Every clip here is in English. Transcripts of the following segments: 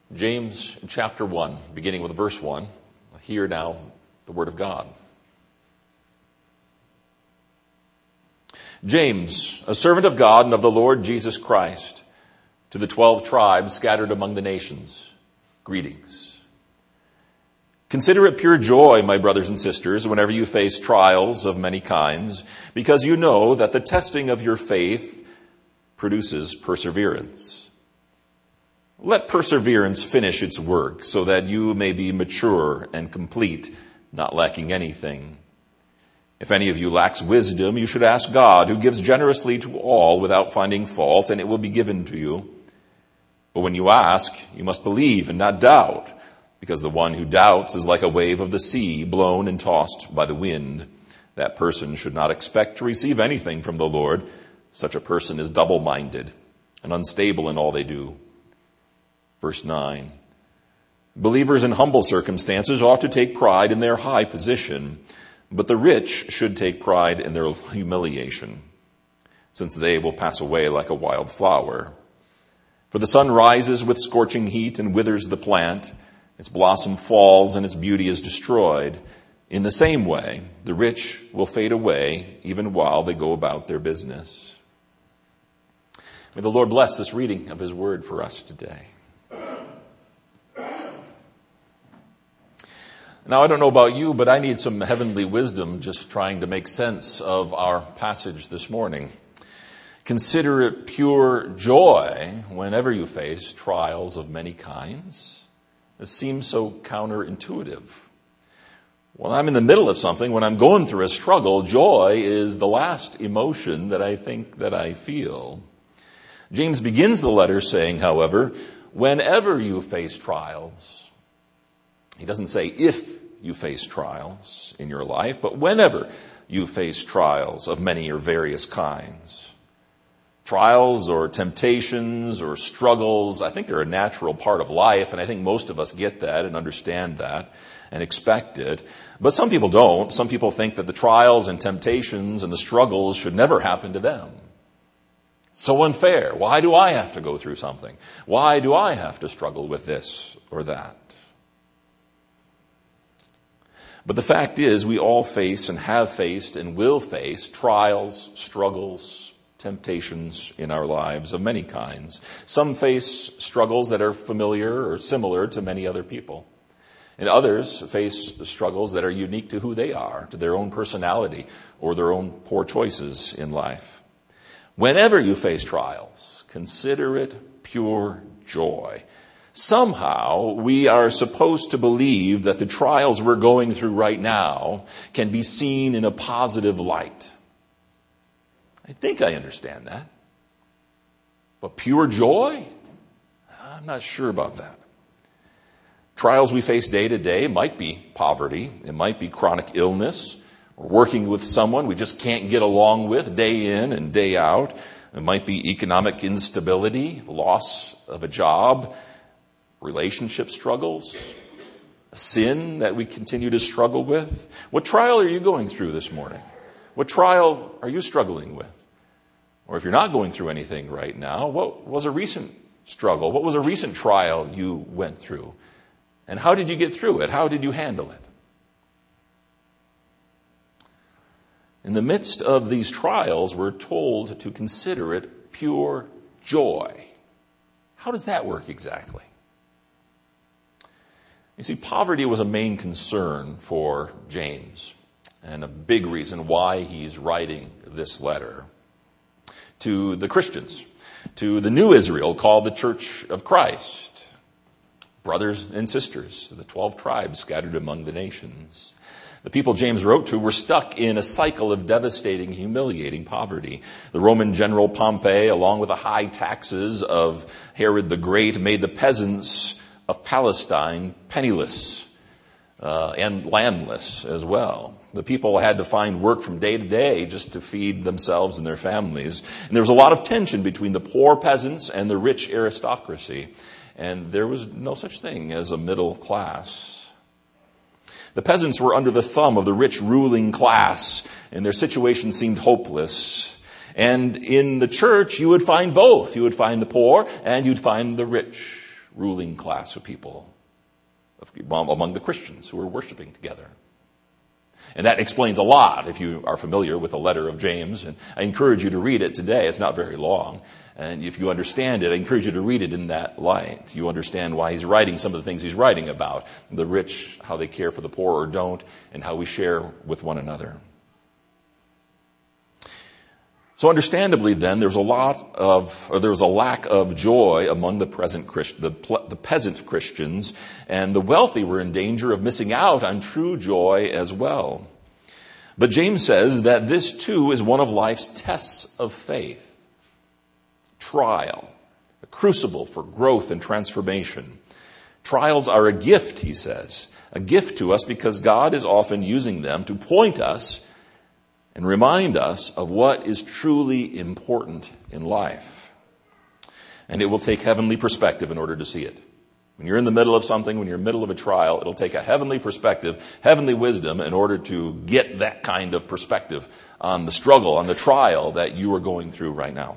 James chapter 1, beginning with verse 1. Hear now the word of God. James, a servant of God and of the Lord Jesus Christ, to the 12 tribes scattered among the nations, greetings. Consider it pure joy, my brothers and sisters, whenever you face trials of many kinds, because you know that the testing of your faith produces perseverance. Let perseverance finish its work so that you may be mature and complete, not lacking anything. If any of you lacks wisdom, you should ask God, who gives generously to all without finding fault, and it will be given to you. But when you ask, you must believe and not doubt, because the one who doubts is like a wave of the sea, blown and tossed by the wind. That person should not expect to receive anything from the Lord. Such a person is double-minded and unstable in all they do. Verse 9, believers in humble circumstances ought to take pride in their high position, but the rich should take pride in their humiliation, since they will pass away like a wild flower. For the sun rises with scorching heat and withers the plant, its blossom falls and its beauty is destroyed. In the same way, the rich will fade away even while they go about their business. May the Lord bless this reading of his word for us today. Now, I don't know about you, but I need some heavenly wisdom just trying to make sense of our passage this morning. Consider it pure joy whenever you face trials of many kinds. It seems so counterintuitive. When I'm in the middle of something, when I'm going through a struggle, joy is the last emotion that I think that I feel. James begins the letter saying, however, whenever you face trials. He doesn't say if you face trials in your life, but whenever you face trials of many or various kinds. Trials or temptations or struggles, I think they're a natural part of life, and I think most of us get that and understand that and expect it. But some people don't. Some people think that the trials and temptations and the struggles should never happen to them. So unfair. Why do I have to go through something? Why do I have to struggle with this or that? But the fact is, we all face and have faced and will face trials, struggles, temptations in our lives of many kinds. Some face struggles that are familiar or similar to many other people. And others face struggles that are unique to who they are, to their own personality or their own poor choices in life. Whenever you face trials, consider it pure joy. Somehow, we are supposed to believe that the trials we're going through right now can be seen in a positive light. I think I understand that. But pure joy? I'm not sure about that. Trials we face day to day might be poverty. It might be chronic illness, or working with someone we just can't get along with day in and day out. It might be economic instability, loss of a job, relationship struggles, sin that we continue to struggle with. What trial are you going through this morning? What trial are you struggling with? Or if you're not going through anything right now, what was a recent struggle? What was a recent trial you went through? And how did you get through it? How did you handle it? In the midst of these trials, we're told to consider it pure joy. How does that work exactly? You see, poverty was a main concern for James, and a big reason why he's writing this letter to the Christians, to the new Israel called the Church of Christ, brothers and sisters, the 12 tribes scattered among the nations. The people James wrote to were stuck in a cycle of devastating, humiliating poverty. The Roman general Pompey, along with the high taxes of Herod the Great, made the peasants of Palestine penniless and landless as well. The people had to find work from day to day just to feed themselves and their families. And there was a lot of tension between the poor peasants and the rich aristocracy. And there was no such thing as a middle class. The peasants were under the thumb of the rich ruling class, and their situation seemed hopeless. And in the church, you would find both. You would find the poor and you'd find the rich. ruling class of people among the Christians who were worshiping together. And that explains a lot if you are familiar with the letter of James. And I encourage you to read it today. It's not very long. And if you understand it, I encourage you to read it in that light. You understand why he's writing some of the things he's writing about. The rich, how they care for the poor or don't, and how we share with one another. So understandably then, there was a lack of joy among the peasant Christians, and the wealthy were in danger of missing out on true joy as well. But James says that this too is one of life's tests of faith. Trial, a crucible for growth and transformation. Trials are a gift, he says, a gift to us because God is often using them to point us and remind us of what is truly important in life. And it will take heavenly perspective in order to see it. When you're in the middle of something, when you're in the middle of a trial, it'll take a heavenly perspective, heavenly wisdom in order to get that kind of perspective on the struggle, on the trial that you are going through right now.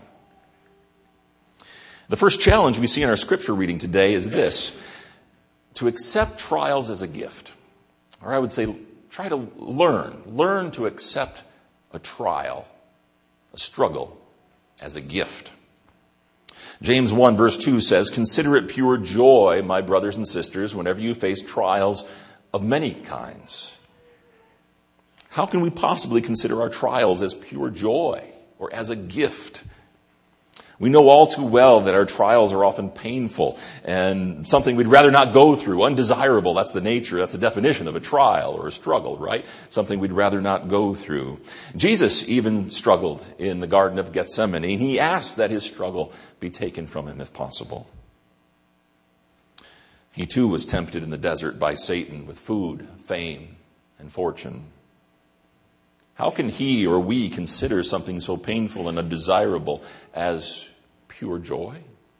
The first challenge we see in our scripture reading today is this: to accept trials as a gift. Or I would say, try to learn to accept a trial, a struggle, as a gift. James 1 verse 2 says, "Consider it pure joy, my brothers and sisters, whenever you face trials of many kinds." How can we possibly consider our trials as pure joy or as a gift? We know all too well that our trials are often painful and something we'd rather not go through, undesirable. That's the nature, that's the definition of a trial or a struggle, right? Something we'd rather not go through. Jesus even struggled in the Garden of Gethsemane, and he asked that his struggle be taken from him if possible. He too was tempted in the desert by Satan with food, fame, and fortune. How can he or we consider something so painful and undesirable as pure joy?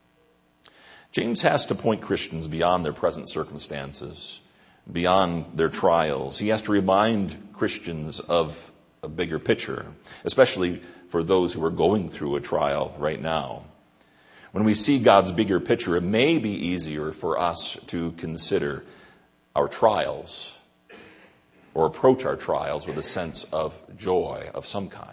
James has to point Christians beyond their present circumstances, beyond their trials. He has to remind Christians of a bigger picture, especially for those who are going through a trial right now. When we see God's bigger picture, it may be easier for us to consider our trials or approach our trials with a sense of joy of some kind.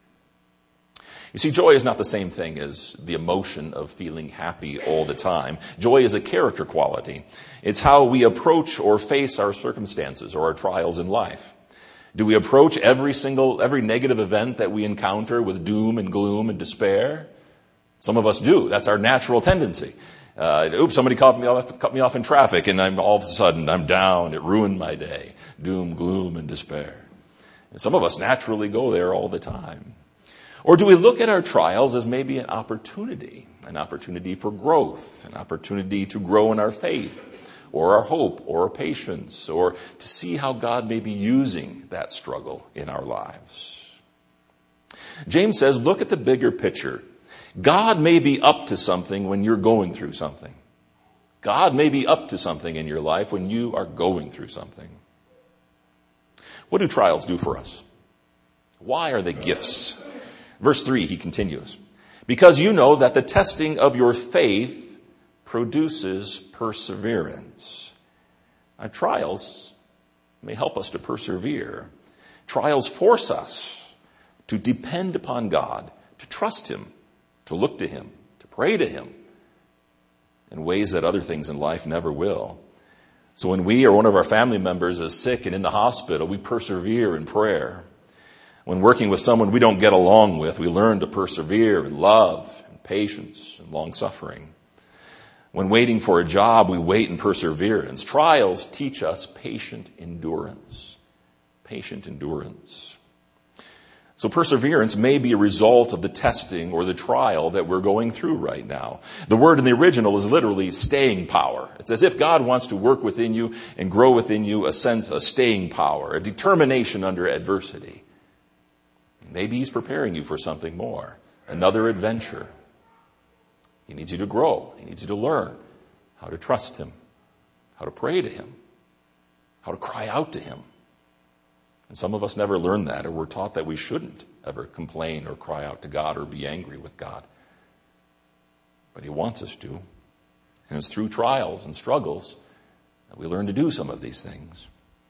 You see, joy is not the same thing as the emotion of feeling happy all the time. Joy is a character quality. It's how we approach or face our circumstances or our trials in life. Do we approach every negative event that we encounter with doom and gloom and despair? Some of us do. That's our natural tendency. Somebody cut me off in traffic, and all of a sudden I'm down. It ruined my day. Doom, gloom, and despair. And some of us naturally go there all the time. Or do we look at our trials as maybe an opportunity for growth, an opportunity to grow in our faith, or our hope, or our patience, or to see how God may be using that struggle in our lives? James says, look at the bigger picture. God may be up to something when you're going through something. God may be up to something in your life when you are going through something. What do trials do for us? Why are they gifts? Verse 3, he continues, "Because you know that the testing of your faith produces perseverance." Our trials may help us to persevere. Trials force us to depend upon God, to trust him, to look to him, to pray to him in ways that other things in life never will. So when we or one of our family members is sick and in the hospital, we persevere in prayer. When working with someone we don't get along with, we learn to persevere in love and patience and long-suffering. When waiting for a job, we wait in perseverance. Trials teach us patient endurance. Patient endurance. So perseverance may be a result of the testing or the trial that we're going through right now. The word in the original is literally staying power. It's as if God wants to work within you and grow within you a sense of staying power, a determination under adversity. Maybe he's preparing you for something more, another adventure. He needs you to grow. He needs you to learn how to trust him, how to pray to him, how to cry out to him. And some of us never learn that, or we're taught that we shouldn't ever complain or cry out to God or be angry with God. But he wants us to, And it's through trials and struggles that we learn to do some of these things.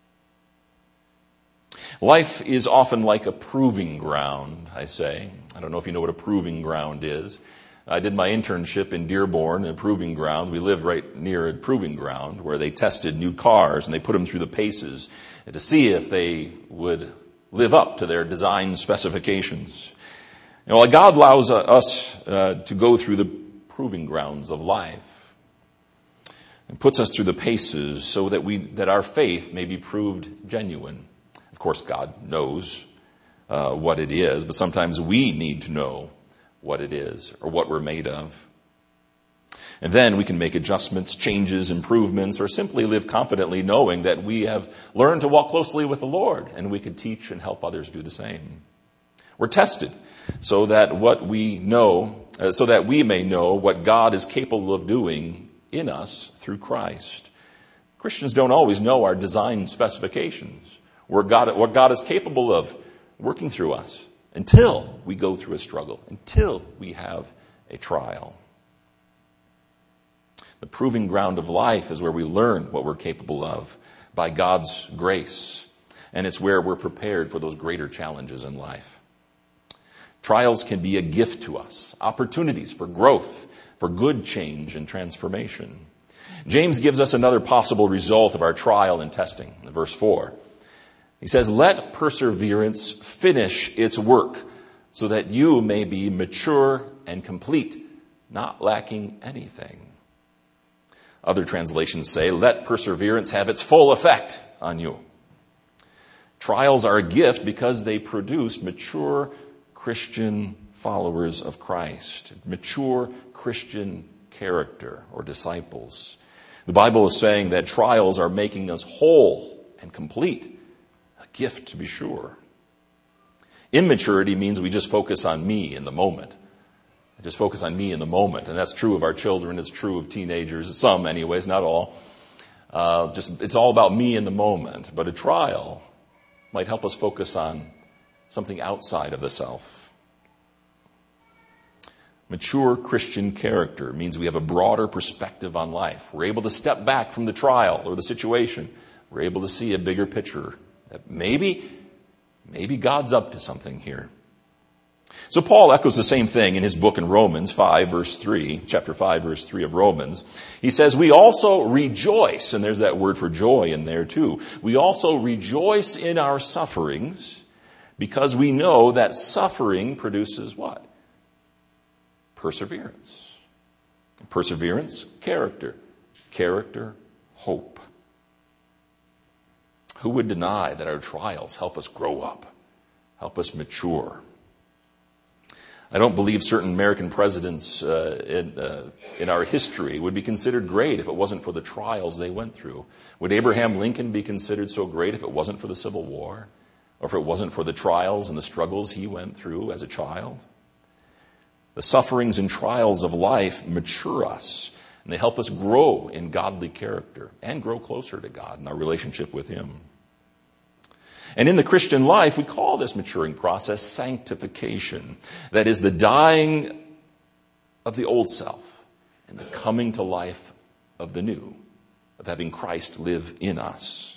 Life is often like a proving ground, I say. I don't know if you know what a proving ground is. I did my internship in Dearborn, a proving ground. We lived right near a proving ground where they tested new cars and they put them through the paces to see if they would live up to their design specifications. God allows us to go through the proving grounds of life and puts us through the paces so that our faith may be proved genuine. Of course, God knows what it is, but sometimes we need to know what it is or what we're made of. And then we can make adjustments, changes, improvements, or simply live confidently knowing that we have learned to walk closely with the Lord and we can teach and help others do the same. We're tested so that we may know what God is capable of doing in us through Christ. Christians don't always know our design specifications, what God is capable of working through us until we go through a struggle, until we have a trial. The proving ground of life is where we learn what we're capable of by God's grace, and it's where we're prepared for those greater challenges in life. Trials can be a gift to us, opportunities for growth, for good change and transformation. James gives us another possible result of our trial and testing in verse 4. He says, "Let perseverance finish its work so that you may be mature and complete, not lacking anything." Other translations say, "Let perseverance have its full effect on you." Trials are a gift because they produce mature Christian followers of Christ, mature Christian character or disciples. The Bible is saying that trials are making us whole and complete. Gift, to be sure. Immaturity means we just focus on me in the moment. Just focus on me in the moment. And that's true of our children. It's true of teenagers. Some anyways, not all. It's all about me in the moment. But a trial might help us focus on something outside of the self. Mature Christian character means we have a broader perspective on life. We're able to step back from the trial or the situation. We're able to see a bigger picture. That maybe God's up to something here. So Paul echoes the same thing in his book in Romans chapter 5, verse 3 of Romans. He says, "We also rejoice," and there's that word for joy in there too. "We also rejoice in our sufferings because we know that suffering produces" what? Perseverance. Perseverance, character. Character, hope. Who would deny that our trials help us grow up, help us mature? I don't believe certain American presidents in our history would be considered great if it wasn't for the trials they went through. Would Abraham Lincoln be considered so great if it wasn't for the Civil War? Or if it wasn't for the trials and the struggles he went through as a child? The sufferings and trials of life mature us, and they help us grow in godly character and grow closer to God in our relationship with Him. And in the Christian life, we call this maturing process sanctification. That is the dying of the old self and the coming to life of the new, of having Christ live in us.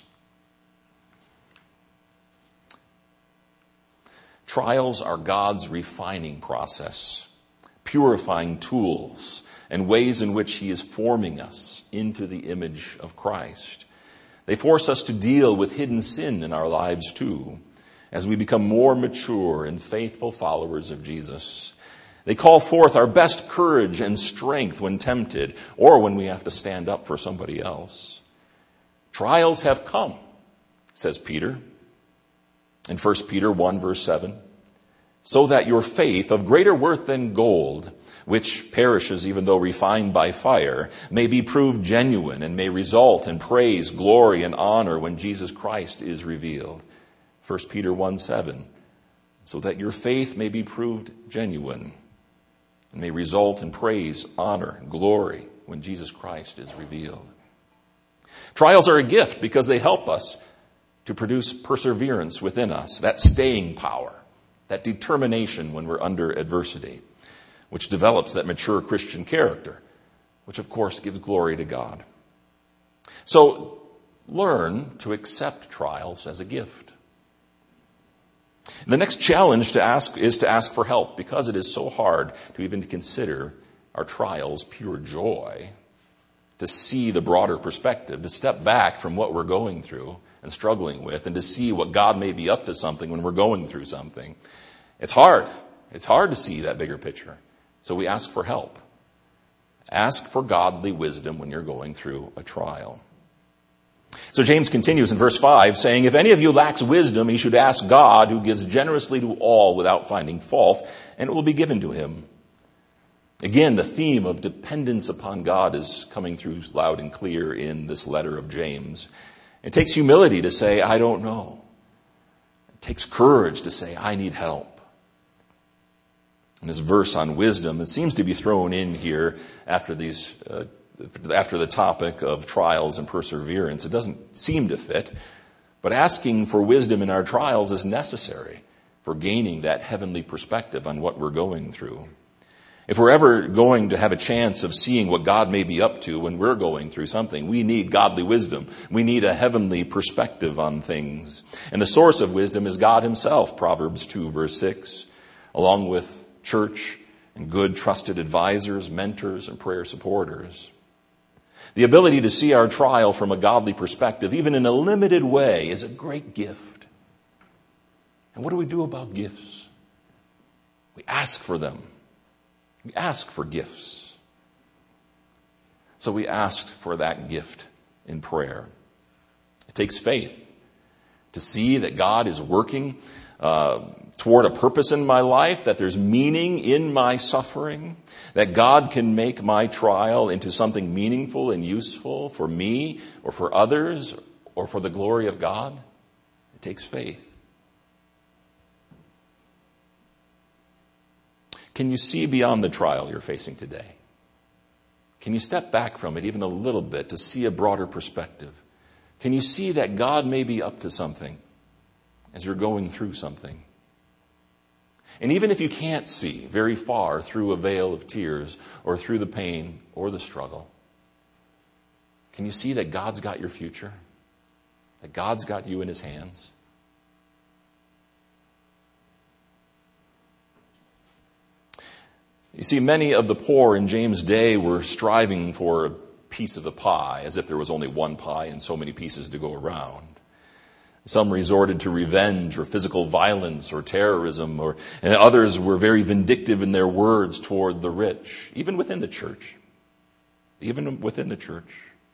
Trials are God's refining process, purifying tools, and ways in which He is forming us into the image of Christ. They force us to deal with hidden sin in our lives too, as we become more mature and faithful followers of Jesus. They call forth our best courage and strength when tempted, or when we have to stand up for somebody else. Trials have come, says Peter, in 1 Peter 1 verse 7, so that your faith, of greater worth than gold, which perishes even though refined by fire, may be proved genuine and may result in praise, glory, and honor when Jesus Christ is revealed. 1 Peter 1:7, so that your faith may be proved genuine and may result in praise, honor, and glory when Jesus Christ is revealed. Trials are a gift because they help us to produce perseverance within us, that staying power, that determination when we're under adversity, which develops that mature Christian character, which of course gives glory to God. So learn to accept trials as a gift. The next challenge to ask is to ask for help, because it is so hard to even consider our trials pure joy, to see the broader perspective, to step back from what we're going through and struggling with, and to see what God may be up to something when we're going through something. It's hard. It's hard to see that bigger picture. So we ask for help. Ask for godly wisdom when you're going through a trial. So James continues in verse 5 saying, "If any of you lacks wisdom, he should ask God, who gives generously to all without finding fault, and it will be given to him." Again, the theme of dependence upon God is coming through loud and clear in this letter of James. It takes humility to say, "I don't know." It takes courage to say, "I need help." And this verse on wisdom, it seems to be thrown in here after the topic of trials and perseverance. It doesn't seem to fit, but asking for wisdom in our trials is necessary for gaining that heavenly perspective on what we're going through. If we're ever going to have a chance of seeing what God may be up to when we're going through something, we need godly wisdom. We need a heavenly perspective on things. And the source of wisdom is God himself, Proverbs 2, verse 6, along with church and good trusted advisors, mentors, and prayer supporters. The ability to see our trial from a godly perspective, even in a limited way, is a great gift. And what do we do about gifts? We ask for them. We ask for gifts. So we asked for that gift in prayer. It takes faith to see that God is working toward a purpose in my life, that there's meaning in my suffering, that God can make my trial into something meaningful and useful for me or for others or for the glory of God. It takes faith. Can you see beyond the trial you're facing today? Can you step back from it even a little bit to see a broader perspective? Can you see that God may be up to something as you're going through something? And even if you can't see very far through a veil of tears or through the pain or the struggle, can you see that God's got your future? That God's got you in his hands? You see, many of the poor in James' day were striving for a piece of the pie, as if there was only one pie and so many pieces to go around. Some resorted to revenge or physical violence or terrorism, and others were very vindictive in their words toward the rich, even within the church. Even within the church.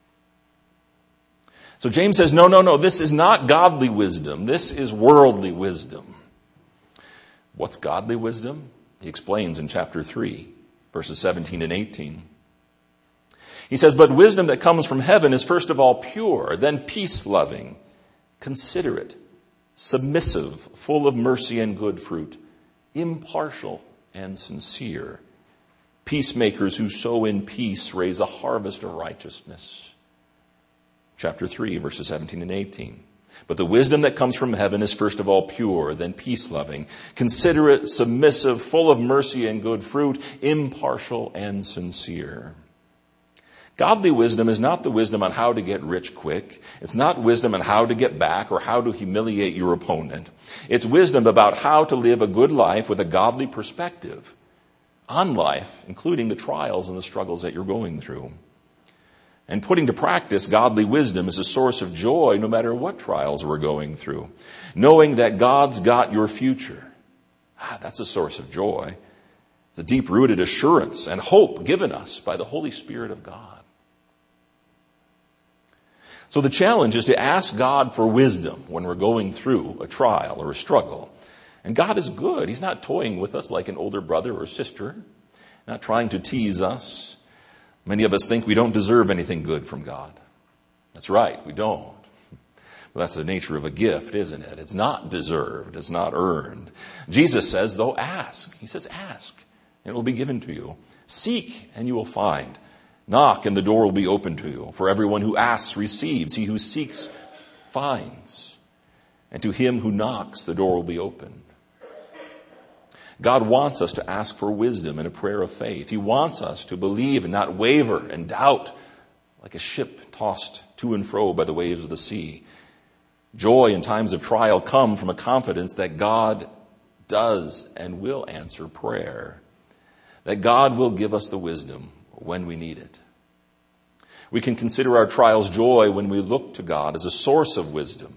So James says, no, this is not godly wisdom. This is worldly wisdom. What's godly wisdom? He explains in chapter 3, verses 17 and 18. He says, "But wisdom that comes from heaven is first of all pure, then peace-loving, considerate, submissive, full of mercy and good fruit, impartial and sincere. Peacemakers who sow in peace raise a harvest of righteousness." Chapter 3, verses 17 and 18. "But the wisdom that comes from heaven is first of all pure, then peace-loving, considerate, submissive, full of mercy and good fruit, impartial and sincere." Godly wisdom is not the wisdom on how to get rich quick. It's not wisdom on how to get back or how to humiliate your opponent. It's wisdom about how to live a good life with a godly perspective on life, including the trials and the struggles that you're going through. And putting to practice godly wisdom is a source of joy no matter what trials we're going through. Knowing that God's got your future. That's a source of joy. It's a deep-rooted assurance and hope given us by the Holy Spirit of God. So the challenge is to ask God for wisdom when we're going through a trial or a struggle. And God is good. He's not toying with us like an older brother or sister, not trying to tease us. Many of us think we don't deserve anything good from God. That's right, we don't. Well, that's the nature of a gift, isn't it? It's not deserved. It's not earned. Jesus says, though, ask. He says, ask, and it will be given to you. Seek, and you will find. Knock, and the door will be open to you. For everyone who asks receives. He who seeks finds. And to him who knocks, the door will be opened. God wants us to ask for wisdom in a prayer of faith. He wants us to believe and not waver and doubt like a ship tossed to and fro by the waves of the sea. Joy in times of trial come from a confidence that God does and will answer prayer, that God will give us the wisdom when we need it. We can consider our trials joy when we look to God as a source of wisdom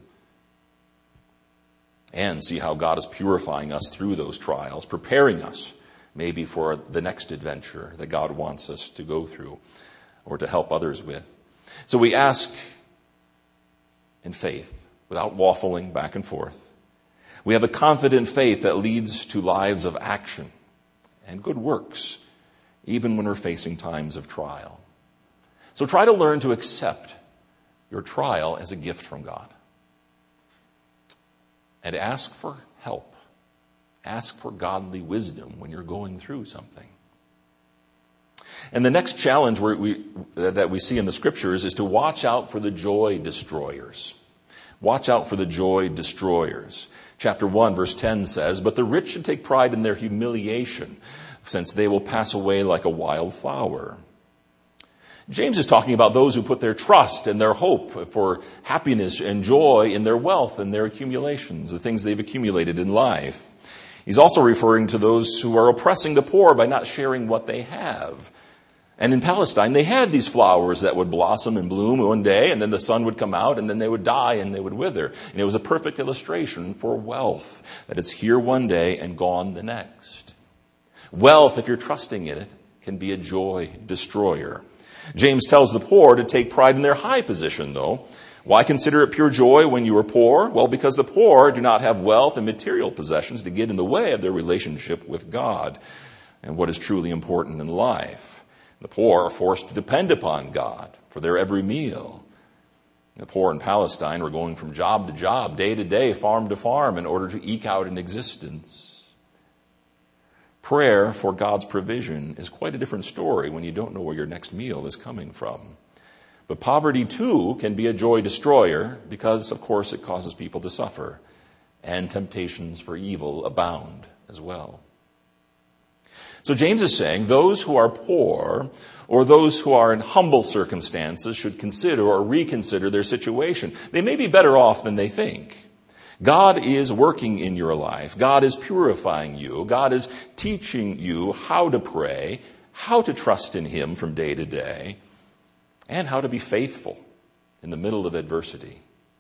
and see how God is purifying us through those trials, preparing us maybe for the next adventure that God wants us to go through or to help others with. So we ask in faith, without waffling back and forth. We have a confident faith that leads to lives of action and good works, even when we're facing times of trial. So try to learn to accept your trial as a gift from God. And ask for help. Ask for godly wisdom when you're going through something. And the next challenge that we see in the Scriptures is to watch out for the joy destroyers. Watch out for the joy destroyers. Chapter 1, verse 10 says, "But the rich should take pride in their humiliation, since they will pass away like a wild flower." James is talking about those who put their trust and their hope for happiness and joy in their wealth and their accumulations, the things they've accumulated in life. He's also referring to those who are oppressing the poor by not sharing what they have. And in Palestine, they had these flowers that would blossom and bloom one day, and then the sun would come out, and then they would die and they would wither. And it was a perfect illustration for wealth, that it's here one day and gone the next. Wealth, if you're trusting in it, can be a joy destroyer. James tells the poor to take pride in their high position, though. Why consider it pure joy when you are poor? Well, because the poor do not have wealth and material possessions to get in the way of their relationship with God and what is truly important in life. The poor are forced to depend upon God for their every meal. The poor in Palestine were going from job to job, day to day, farm to farm, in order to eke out an existence. Prayer for God's provision is quite a different story when you don't know where your next meal is coming from. But poverty, too, can be a joy destroyer because, of course, it causes people to suffer, and temptations for evil abound as well. So James is saying those who are poor or those who are in humble circumstances should consider or reconsider their situation. They may be better off than they think. God is working in your life. God is purifying you. God is teaching you how to pray, how to trust in Him from day to day, and how to be faithful in the middle of adversity.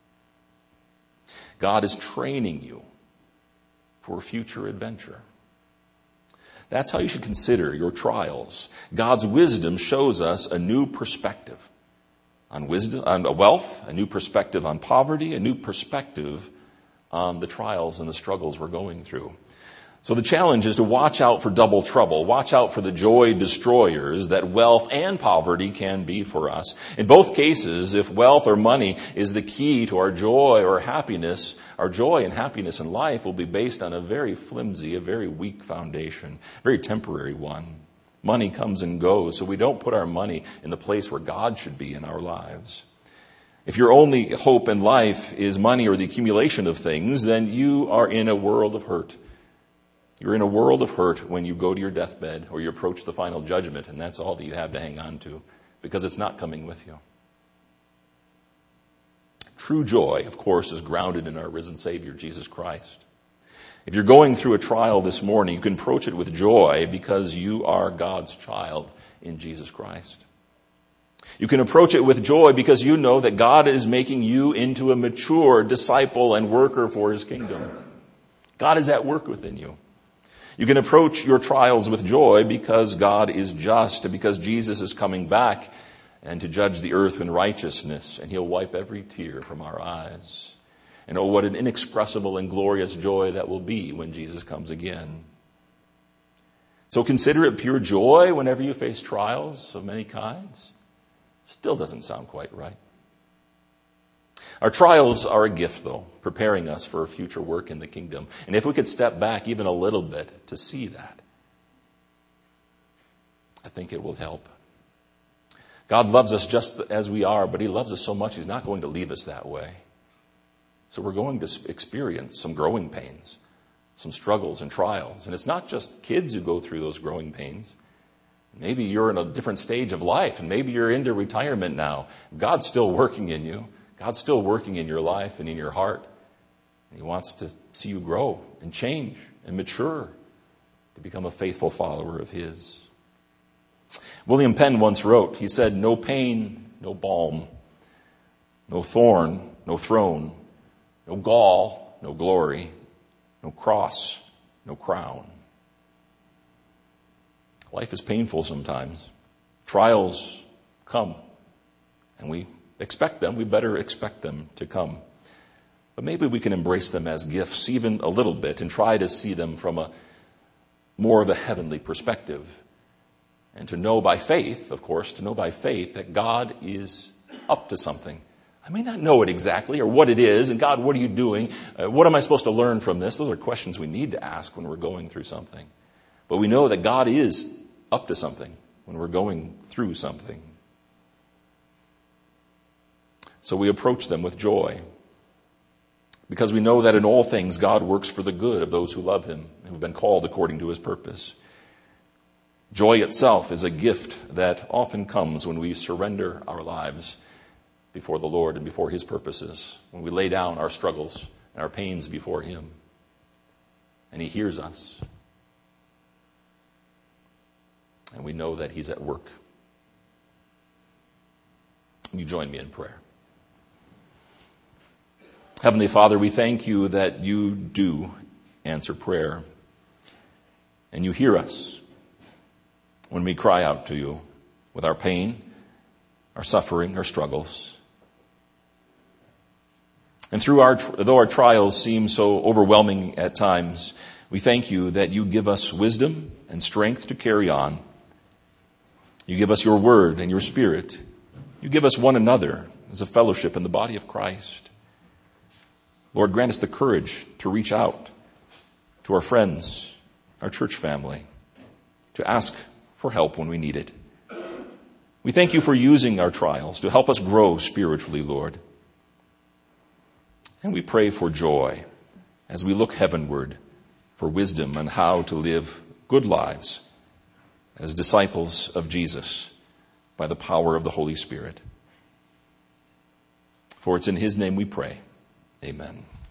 God is training you for future adventure. That's how you should consider your trials. God's wisdom shows us a new perspective on wisdom, on wealth, a new perspective on poverty, a new perspective on the trials and the struggles we're going through. So the challenge is to watch out for double trouble. Watch out for the joy destroyers that wealth and poverty can be for us. In both cases, if wealth or money is the key to our joy or happiness, our joy and happiness in life will be based on a very flimsy, a very weak foundation, a very temporary one. Money comes and goes, so we don't put our money in the place where God should be in our lives. If your only hope in life is money or the accumulation of things, then you are in a world of hurt. You're in a world of hurt when you go to your deathbed or you approach the final judgment, and that's all that you have to hang on to because it's not coming with you. True joy, of course, is grounded in our risen Savior, Jesus Christ. If you're going through a trial this morning, you can approach it with joy because you are God's child in Jesus Christ. You can approach it with joy because you know that God is making you into a mature disciple and worker for His kingdom. God is at work within you. You can approach your trials with joy because God is just and because Jesus is coming back and to judge the earth in righteousness, and He'll wipe every tear from our eyes. And oh, what an inexpressible and glorious joy that will be when Jesus comes again. So consider it pure joy whenever you face trials of many kinds. Still doesn't sound quite right. Our trials are a gift, though, preparing us for future work in the kingdom. And if we could step back even a little bit to see that, I think it will help. God loves us just as we are, but He loves us so much He's not going to leave us that way. So we're going to experience some growing pains some struggles and trials. And it's not just kids who go through those growing pains. Maybe you're in a different stage of life, and maybe you're into retirement now. God's still working in you. God's still working in your life and in your heart. And He wants to see you grow and change and mature to become a faithful follower of His. William Penn once wrote, he said, "No pain, no balm, no thorn, no throne, no gall, no glory, no cross, no crown." Life is painful sometimes. Trials come, and we expect them. We better expect them to come. But maybe we can embrace them as gifts even a little bit and try to see them from a more of a heavenly perspective. And to know by faith, of course, that God is up to something. I may not know it exactly or what it is, and God, what are you doing? What am I supposed to learn from this? Those are questions we need to ask when we're going through something. But we know that God is up to something when we're going through something. So we approach them with joy, because we know that in all things God works for the good of those who love Him and who've been called according to His purpose. Joy itself is a gift that often comes when we surrender our lives before the Lord and before His purposes, when we lay down our struggles and our pains before Him, and He hears us. And we know that He's at work. You join me in prayer. Heavenly Father, we thank You that You do answer prayer. And You hear us when we cry out to You with our pain, our suffering, our struggles. And though our trials seem so overwhelming at times, we thank You that You give us wisdom and strength to carry on. You give us Your word and Your Spirit. You give us one another as a fellowship in the body of Christ. Lord, grant us the courage to reach out to our friends, our church family, to ask for help when we need it. We thank You for using our trials to help us grow spiritually, Lord. And we pray for joy as we look heavenward for wisdom on how to live good lives as disciples of Jesus by the power of the Holy Spirit. For it's in His name we pray. Amen.